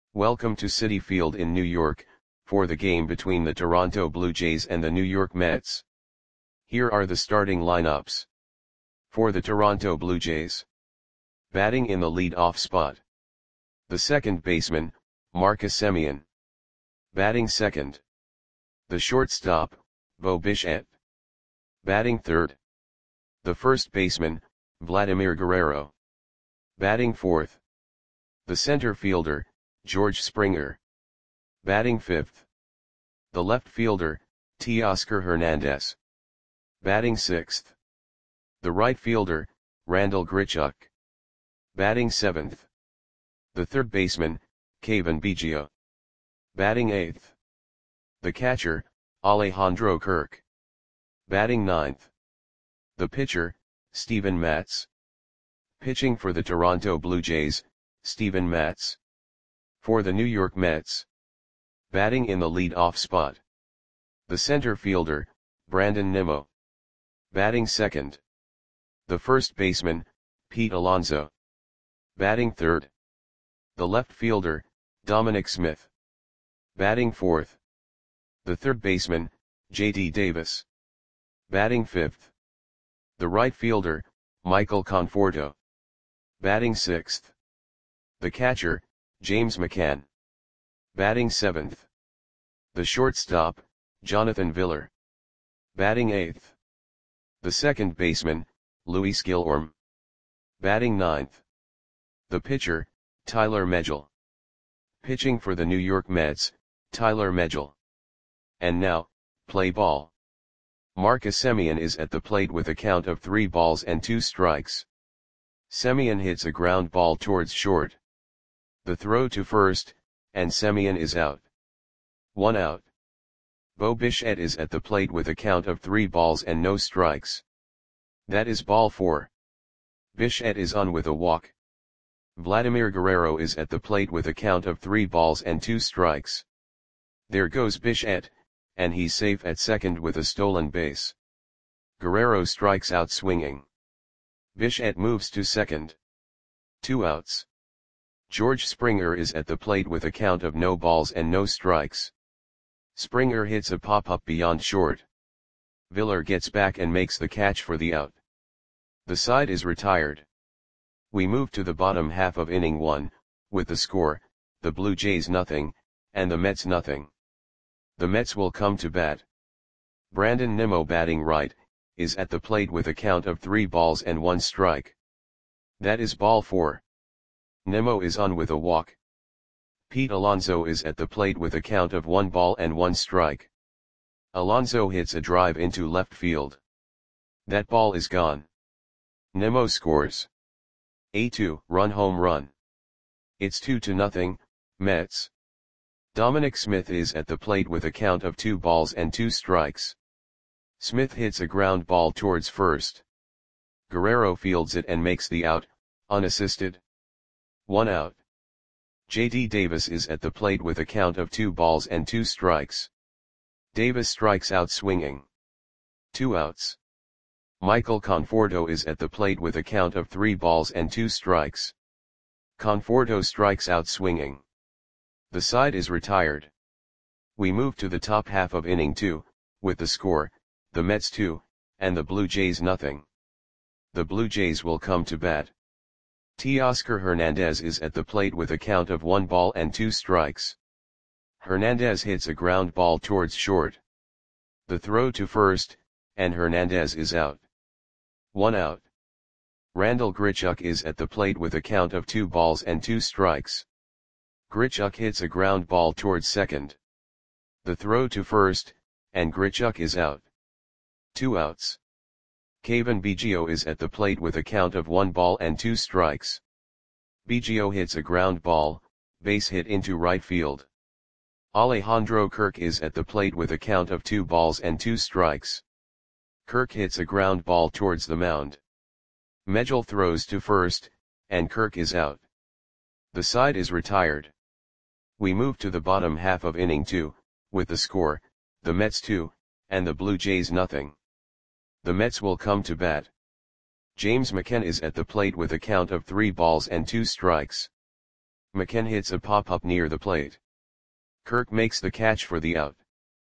Welcome to Citi Field in New York, for the game between the Toronto Blue Jays and the New York Mets. Here are the starting lineups. For the Toronto Blue Jays. Batting in the lead-off spot. The second baseman, Marcus Semien. Batting second. The shortstop, Bo Bichette. Batting third. The first baseman, Vladimir Guerrero. Batting fourth. The center fielder, George Springer. Batting fifth. The left fielder, Teoscar Hernandez. Batting sixth. The right fielder, Randal Grichuk. Batting seventh. The third baseman, Cavan Biggio. Batting eighth. The catcher, Alejandro Kirk. Batting ninth. The pitcher, Steven Matz. Pitching for the Toronto Blue Jays, Steven Matz. For the New York Mets. Batting in the lead-off spot. The center fielder, Brandon Nimmo. Batting second. The first baseman, Pete Alonso. Batting third. The left fielder, Dominic Smith. Batting fourth. The third baseman, J.D. Davis. Batting fifth. The right fielder, Michael Conforto. Batting sixth. The catcher, James McCann. Batting seventh. The shortstop, Jonathan Villar. Batting eighth. The second baseman, Luis Guillorme. Batting ninth. The pitcher, Tyler Megill. Pitching for the New York Mets, Tyler Megill. And now, play ball. Marcus Semien is at the plate with a count of 3 balls and 2 strikes. Semien hits a ground ball towards short. The throw to first, and Semien is out. 1 out. Bo Bichette is at the plate with a count of 3 balls and no strikes. That is ball 4. Bichette is on with a walk. Vladimir Guerrero is at the plate with a count of 3 balls and 2 strikes. There goes Bichette, and he's safe at second with a stolen base. Guerrero strikes out swinging. Bichette moves to second. 2 outs. George Springer is at the plate with a count of no balls and no strikes. Springer hits a pop-up beyond short. Villar gets back and makes the catch for the out. The side is retired. We move to the bottom half of inning 1, with the score, the Blue Jays nothing, and the Mets nothing. The Mets will come to bat. Brandon Nimmo batting right, is at the plate with a count of 3 balls and 1 strike. That is ball 4. Nimmo is on with a walk. Pete Alonso is at the plate with a count of 1 ball and 1 strike. Alonso hits a drive into left field. That ball is gone. Nimmo scores a 2-run home run. It's 2-0, Mets. Dominic Smith is at the plate with a count of 2 balls and 2 strikes. Smith hits a ground ball towards first. Guerrero fields it and makes the out, unassisted. 1 out. J.D. Davis is at the plate with a count of 2 balls and 2 strikes. Davis strikes out swinging. 2 outs. Michael Conforto is at the plate with a count of 3 balls and 2 strikes. Conforto strikes out swinging. The side is retired. We move to the top half of inning 2, with the score, the Mets 2, and the Blue Jays nothing. The Blue Jays will come to bat. Teoscar Hernandez is at the plate with a count of 1 ball and 2 strikes. Hernandez hits a ground ball towards short. The throw to first, and Hernandez is out. 1 out. Randal Grichuk is at the plate with a count of 2 balls and 2 strikes. Grichuk hits a ground ball towards second. The throw to first, and Grichuk is out. 2 outs. Cavan Biggio is at the plate with a count of 1 ball and 2 strikes. Biggio hits a ground ball, base hit into right field. Alejandro Kirk is at the plate with a count of 2 balls and 2 strikes. Kirk hits a ground ball towards the mound. Megill throws to first, and Kirk is out. The side is retired. We move to the bottom half of inning 2, with the score, the Mets 2, and the Blue Jays nothing. The Mets will come to bat. James McCann is at the plate with a count of 3 balls and 2 strikes. McKenna hits a pop-up near the plate. Kirk makes the catch for the out.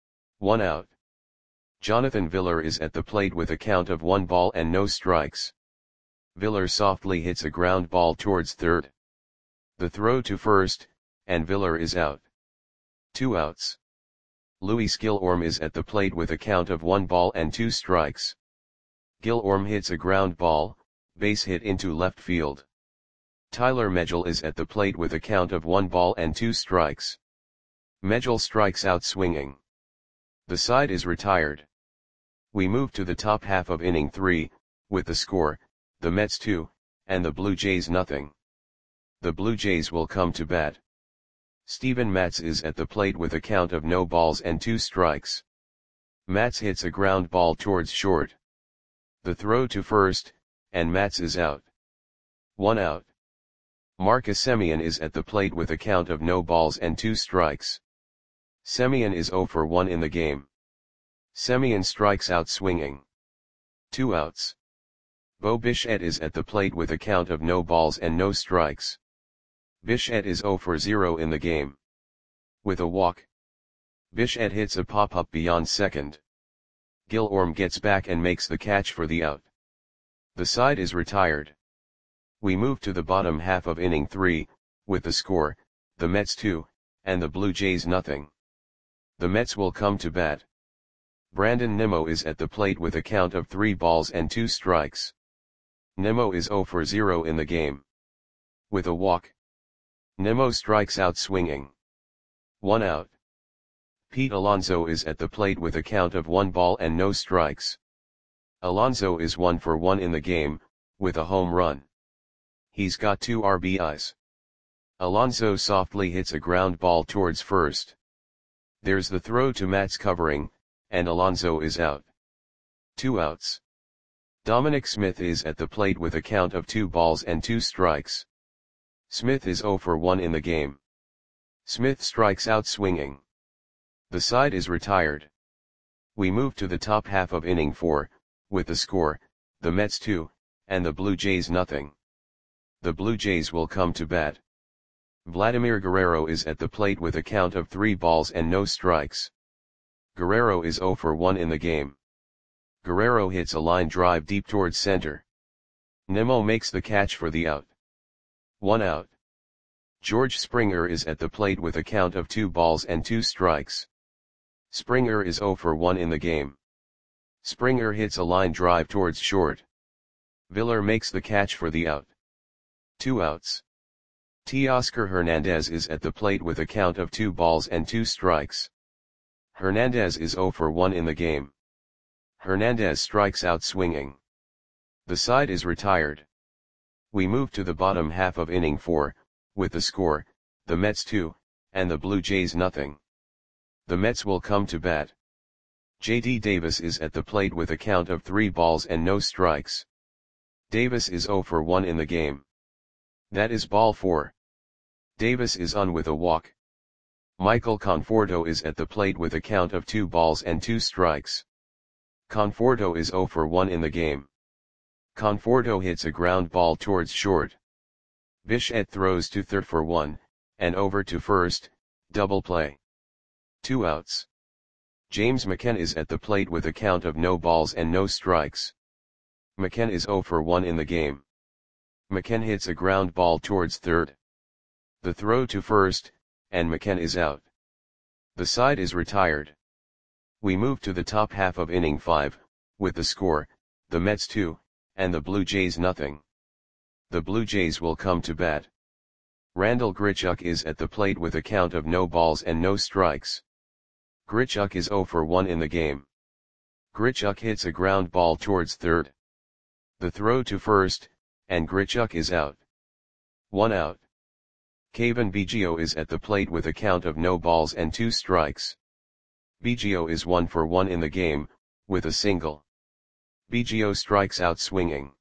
1 out. Jonathan Villar is at the plate with a count of 1 ball and no strikes. Villar softly hits a ground ball towards third. The throw to first, and Villar is out. 2 outs. Luis Gilorm is at the plate with a count of 1 ball and 2 strikes. Gilorm hits a ground ball, base hit into left field. Tyler Megill is at the plate with a count of 1 ball and 2 strikes. Megill strikes out swinging. The side is retired. We move to the top half of inning 3, with the score, the Mets 2, and the Blue Jays nothing. The Blue Jays will come to bat. Steven Matz is at the plate with a count of no balls and 2 strikes. Matz hits a ground ball towards short. The throw to first, and Matz is out. 1 out. Marcus Semien is at the plate with a count of no balls and 2 strikes. Semien is 0 for 1 in the game. Semien strikes out swinging. 2 outs. Bo Bichette is at the plate with a count of no balls and no strikes. Bichette is 0 for 0 in the game. With a walk. Bichette hits a pop-up beyond second. Gilorm gets back and makes the catch for the out. The side is retired. We move to the bottom half of inning 3, with the score, the Mets 2, and the Blue Jays nothing. The Mets will come to bat. Brandon Nimmo is at the plate with a count of 3 balls and 2 strikes. Nimmo is 0 for 0 in the game. With a walk. Nimmo strikes out swinging. 1 out. Pete Alonso is at the plate with a count of 1 ball and no strikes. Alonso is 1 for 1 in the game, with a home run. He's got 2 RBIs. Alonso softly hits a ground ball towards first. There's the throw to Matz covering, and Alonso is out. 2 outs. Dominic Smith is at the plate with a count of 2 balls and 2 strikes. Smith is 0 for 1 in the game. Smith strikes out swinging. The side is retired. We move to the top half of inning 4, with the score, the Mets 2, and the Blue Jays nothing. The Blue Jays will come to bat. Vladimir Guerrero is at the plate with a count of 3 balls and no strikes. Guerrero is 0 for 1 in the game. Guerrero hits a line drive deep towards center. Nimmo makes the catch for the out. 1 out. George Springer is at the plate with a count of 2 balls and 2 strikes. Springer is 0 for 1 in the game. Springer hits a line drive towards short. Villar makes the catch for the out. 2 outs. Teoscar Hernandez is at the plate with a count of 2 balls and 2 strikes. Hernandez is 0 for 1 in the game. Hernandez strikes out swinging. The side is retired. We move to the bottom half of inning 4, with the score, the Mets 2, and the Blue Jays nothing. The Mets will come to bat. J.D. Davis is at the plate with a count of 3 balls and no strikes. Davis is 0 for 1 in the game. That is ball 4. Davis is on with a walk. Michael Conforto is at the plate with a count of 2 balls and 2 strikes. Conforto is 0 for 1 in the game. Conforto hits a ground ball towards short. Bichette throws to third for 1, and over to first, double play. 2 outs. James McKenna is at the plate with a count of no balls and no strikes. McKenna is 0 for 1 in the game. McKenna hits a ground ball towards third. The throw to first, and McKenna is out. The side is retired. We move to the top half of inning 5, with the score, the Mets 2, and the Blue Jays nothing. The Blue Jays will come to bat. Randal Grichuk is at the plate with a count of no balls and no strikes. Grichuk is 0 for 1 in the game. Grichuk hits a ground ball towards third. The throw to first, and Grichuk is out. 1 out. Cavan Biggio is at the plate with a count of no balls and 2 strikes. Biggio is 1 for 1 in the game, with a single. Biggio strikes out swinging.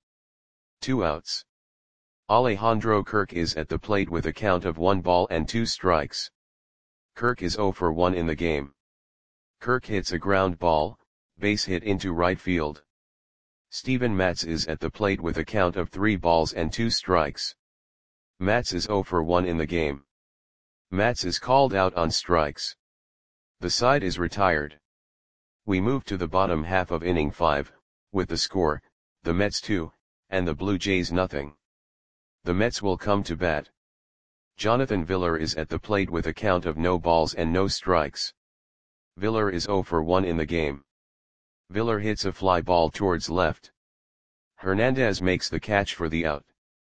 2 outs. Alejandro Kirk is at the plate with a count of 1 ball and 2 strikes. Kirk is 0 for 1 in the game. Kirk hits a ground ball, base hit into right field. Steven Matz is at the plate with a count of 3 balls and 2 strikes. Mats is 0 for 1 in the game. Mats is called out on strikes. The side is retired. We move to the bottom half of inning 5, with the score, the Mets 2, and the Blue Jays nothing. The Mets will come to bat. Jonathan Villar is at the plate with a count of no balls and no strikes. Villar is 0 for 1 in the game. Villar hits a fly ball towards left. Hernandez makes the catch for the out.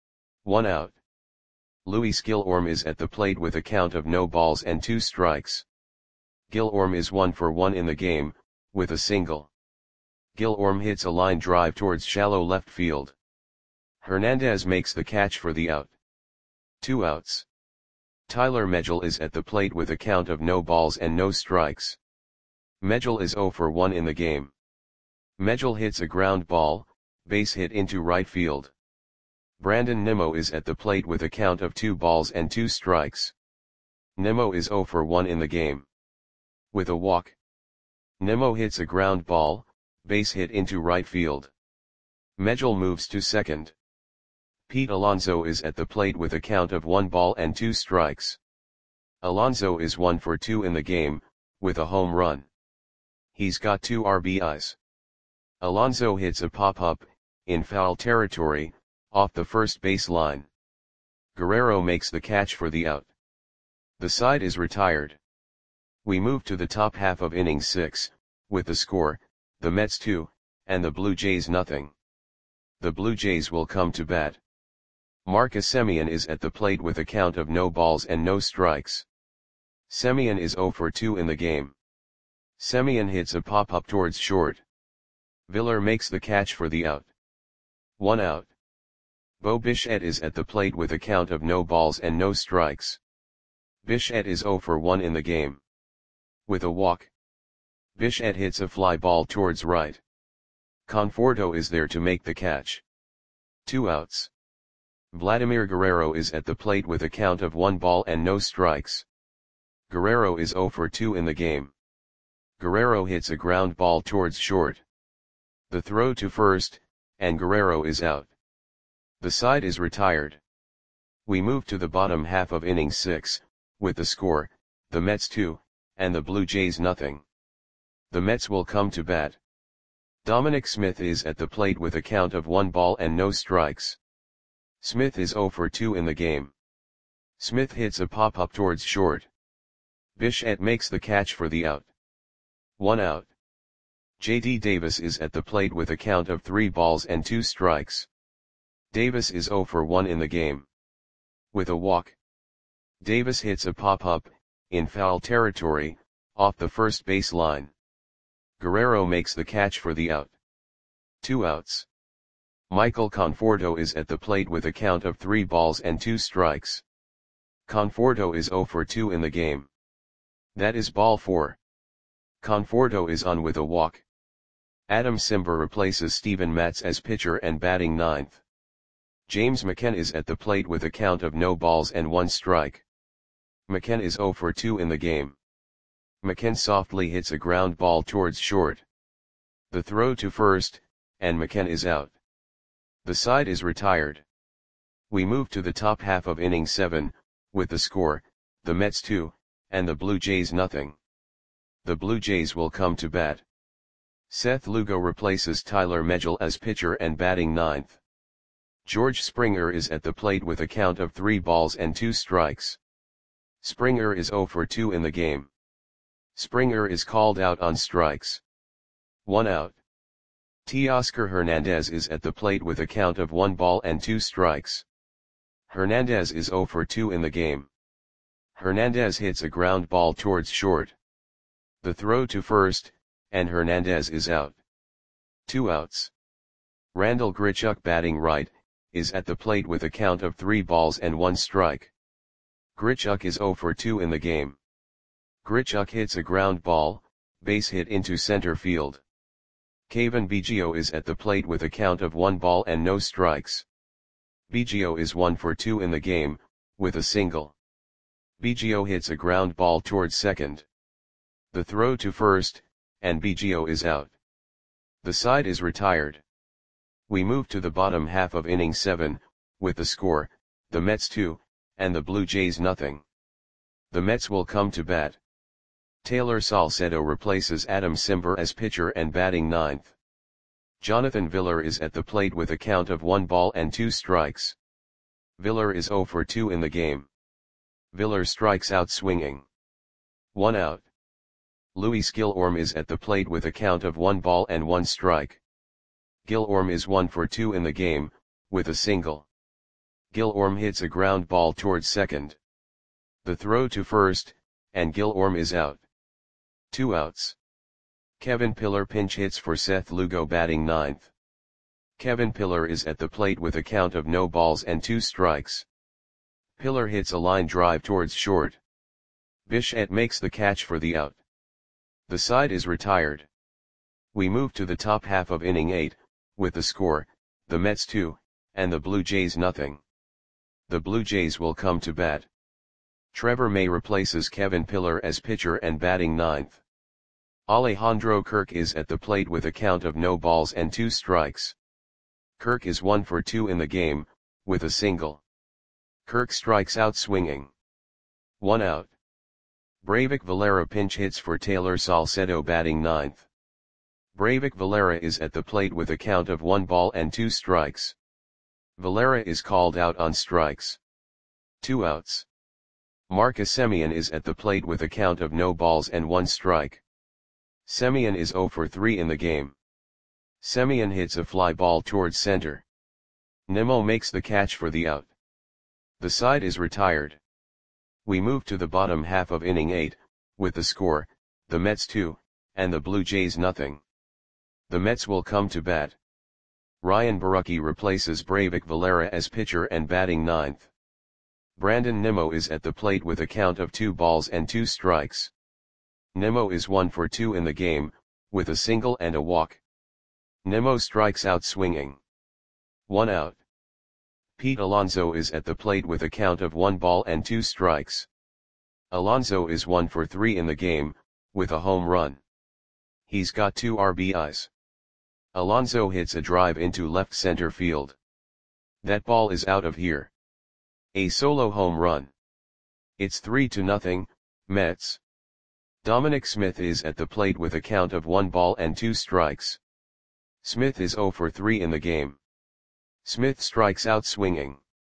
1 out. Luis Gilorm is at the plate with a count of no balls and 2 strikes. Gilorm is 1 for 1 in the game, with a single. Gilorm hits a line drive towards shallow left field. Hernandez makes the catch for the out. 2 outs. Tyler Megill is at the plate with a count of no balls and no strikes. Megill is 0 for 1 in the game. Megill hits a ground ball, base hit into right field. Brandon Nimmo is at the plate with a count of 2 balls and 2 strikes. Nimmo is 0 for 1 in the game. With a walk. Nimmo hits a ground ball, base hit into right field. Megill moves to second. Pete Alonso is at the plate with a count of 1 ball and 2 strikes. Alonso is 1 for 2 in the game, with a home run. He's got 2 RBIs. Alonso hits a pop-up, in foul territory, off the first base line. Guerrero makes the catch for the out. The side is retired. We move to the top half of inning 6, with the score, the Mets 2, and the Blue Jays nothing. The Blue Jays will come to bat. Marcus Semien is at the plate with a count of no balls and no strikes. Semien is 0 for 2 in the game. Semien hits a pop-up towards short. Villar makes the catch for the out. 1 out. Bo Bichette is at the plate with a count of no balls and no strikes. Bichette is 0 for 1 in the game. With a walk. Bichette hits a fly ball towards right. Conforto is there to make the catch. 2 outs. Vladimir Guerrero is at the plate with a count of 1 ball and no strikes. Guerrero is 0 for 2 in the game. Guerrero hits a ground ball towards short. The throw to first, and Guerrero is out. The side is retired. We move to the bottom half of inning 6, with the score, the Mets 2, and the Blue Jays nothing. The Mets will come to bat. Dominic Smith is at the plate with a count of 1 ball and no strikes. Smith is 0 for 2 in the game. Smith hits a pop-up towards short. Bichette makes the catch for the out. 1 out. J.D. Davis is at the plate with a count of 3 balls and 2 strikes. Davis is 0 for 1 in the game. With a walk. Davis hits a pop-up, in foul territory, off the first base line. Guerrero makes the catch for the out. 2 outs. Michael Conforto is at the plate with a count of 3 balls and 2 strikes. Conforto is 0 for 2 in the game. That is ball 4. Conforto is on with a walk. Adam Simber replaces Steven Matz as pitcher and batting 9th. James McCann is at the plate with a count of no balls and 1 strike. McCann is 0 for 2 in the game. McCann softly hits a ground ball towards short. The throw to first, and McCann is out. The side is retired. We move to the top half of inning 7, with the score, the Mets 2, and the Blue Jays nothing. The Blue Jays will come to bat. Seth Lugo replaces Tyler Megill as pitcher and batting 9th. George Springer is at the plate with a count of 3 balls and 2 strikes. Springer is 0 for 2 in the game. Springer is called out on strikes. 1 out. Teoscar Hernandez is at the plate with a count of 1 ball and 2 strikes. Hernandez is 0 for 2 in the game. Hernandez hits a ground ball towards short. The throw to first, and Hernandez is out. 2 outs. Randall Grichuk batting right, is at the plate with a count of 3 balls and 1 strike. Grichuk is 0 for 2 in the game. Grichuk hits a ground ball, base hit into center field. Cavan Biggio is at the plate with a count of 1 ball and no strikes. Biggio is 1 for 2 in the game, with a single. Biggio hits a ground ball towards second. The throw to first, and Biggio is out. The side is retired. We move to the bottom half of inning 7, with the score, the Mets 2, and the Blue Jays nothing. The Mets will come to bat. Taylor Salcedo replaces Adam Simber as pitcher and batting ninth. Jonathan Villar is at the plate with a count of 1 ball and 2 strikes. Villar is 0 for 2 in the game. Villar strikes out swinging. 1 out. Luis Gilorm is at the plate with a count of 1 ball and 1 strike. Gilorm is 1 for 2 in the game, with a single. Gilorm hits a ground ball towards second. The throw to first, and Gilorm is out. 2 outs. Kevin Pillar pinch hits for Seth Lugo batting ninth. Kevin Pillar is at the plate with a count of no balls and 2 strikes. Pillar hits a line drive towards short. Bichette makes the catch for the out. The side is retired. We move to the top half of inning 8, with the score, the Mets 2, and the Blue Jays nothing. The Blue Jays will come to bat. Trevor May replaces Kevin Pillar as pitcher and batting ninth. Alejandro Kirk is at the plate with a count of no balls and 2 strikes. Kirk is 1 for 2 in the game, with a single. Kirk strikes out swinging. 1 out. Breivik Valera pinch hits for Taylor Salcedo batting ninth. Breivik Valera is at the plate with a count of 1 ball and 2 strikes. Valera is called out on strikes. 2 outs. Marcus Semien is at the plate with a count of no balls and 1 strike. Semien is 0 for 3 in the game. Semien hits a fly ball towards center. Nimmo makes the catch for the out. The side is retired. We move to the bottom half of inning 8, with the score, the Mets 2, and the Blue Jays nothing. The Mets will come to bat. Ryan Borucki replaces Breivik Valera as pitcher and batting ninth. Brandon Nimmo is at the plate with a count of 2 balls and 2 strikes. Nimmo is 1 for 2 in the game, with a single and a walk. Nimmo strikes out swinging. 1 out. Pete Alonso is at the plate with a count of 1 ball and 2 strikes. Alonso is 1 for 3 in the game, with a home run. He's got 2 RBIs. Alonso hits a drive into left center field. That ball is out of here. A solo home run. It's 3-0, Mets. Dominic Smith is at the plate with a count of 1 ball and 2 strikes. Smith is 0 for 3 in the game. Smith strikes out swinging.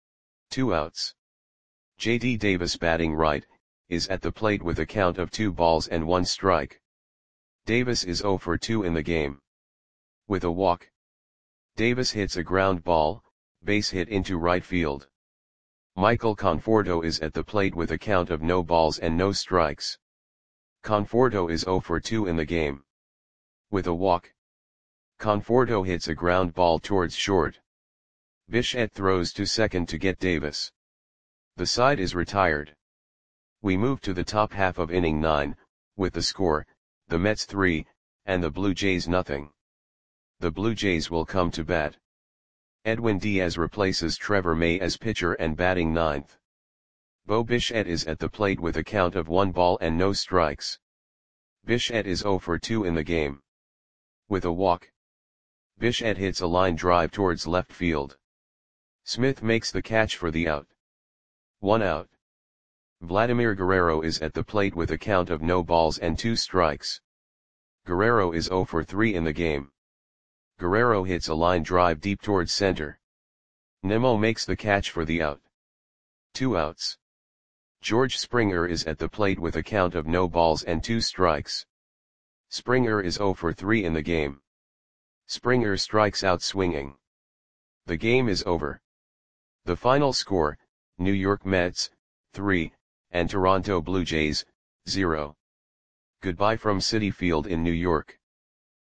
2 outs. J.D. Davis batting right, is at the plate with a count of 2 balls and 1 strike. Davis is 0 for 2 in the game. With a walk. Davis hits a ground ball, base hit into right field. Michael Conforto is at the plate with a count of no balls and no strikes. Conforto is 0 for 2 in the game. With a walk. Conforto hits a ground ball towards short. Bichette throws to second to get Davis. The side is retired. We move to the top half of inning 9, with the score, the Mets 3, and the Blue Jays nothing. The Blue Jays will come to bat. Edwin Diaz replaces Trevor May as pitcher and batting ninth. Bo Bichette is at the plate with a count of 1 ball and no strikes. Bichette is 0 for 2 in the game. With a walk. Bichette hits a line drive towards left field. Smith makes the catch for the out. 1 out. Vladimir Guerrero is at the plate with a count of no balls and 2 strikes. Guerrero is 0 for 3 in the game. Guerrero hits a line drive deep towards center. Nimmo makes the catch for the out. 2 outs. George Springer is at the plate with a count of no balls and 2 strikes. Springer is 0 for 3 in the game. Springer strikes out swinging. The game is over. The final score, New York Mets, 3, and Toronto Blue Jays, 0. Goodbye from Citi Field in New York.